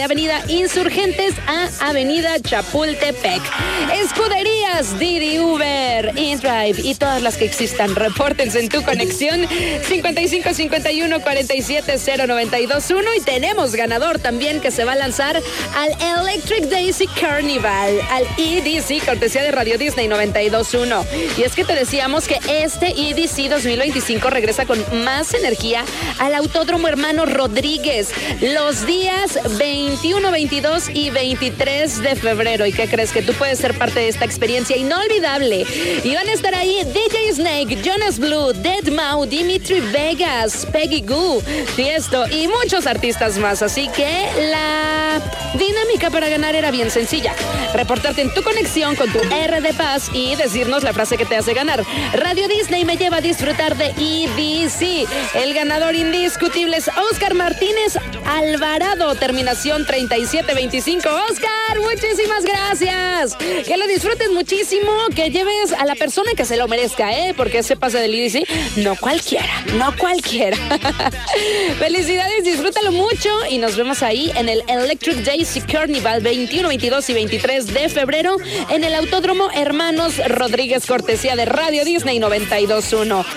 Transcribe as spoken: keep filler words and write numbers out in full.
Avenida Insurgentes a Avenida Chapultepec. Escuderías Didi, Uber, InDrive y todas las que existan. Repórtense en tu conexión cincuenta y cinco cincuenta y uno cuarenta y siete cero noventa y dos uno. Y tenemos ganador también que se va a lanzar al Electric Daisy Carnival, al E D C, cortesía de Radio Disney noventa y dos uno. Y es que te decíamos que este E D C dos mil veinticinco regresa con más energía al Autódromo Hermano Rodríguez los días veintiuno, veintidós y veintitrés de febrero. ¿Y qué crees? Que tú puedes ser parte de esta experiencia inolvidable. Y van a estar ahí D J Snake, Jonas Blue, deadmau, Dimitri Vegas, Peggy Goo, Tiesto y muchos artistas más. Así que la dinámica para ganar era bien sencilla. Reportarte en tu conexión con tu R de Paz y decirnos la frase que te hace ganar. Radio Disney me lleva a disfrutar de E D C. El ganador indiscutible es Oscar Martínez Alvarado, terminación treinta y siete veinticinco. Oscar, muchísimas gracias. Que lo disfrutes muchísimo, que lleves a la persona que se lo merezca, ¿eh? Porque ese pase del E D C, no cualquiera, no cualquiera. Felicidades, disfrútalo mucho y nos vemos ahí en el Electric Daisy Carnival veintiuno, veintidós y veintitrés de febrero en el Autódromo Hermanos Rodríguez, cortesía de Radio Disney noventa y dos uno.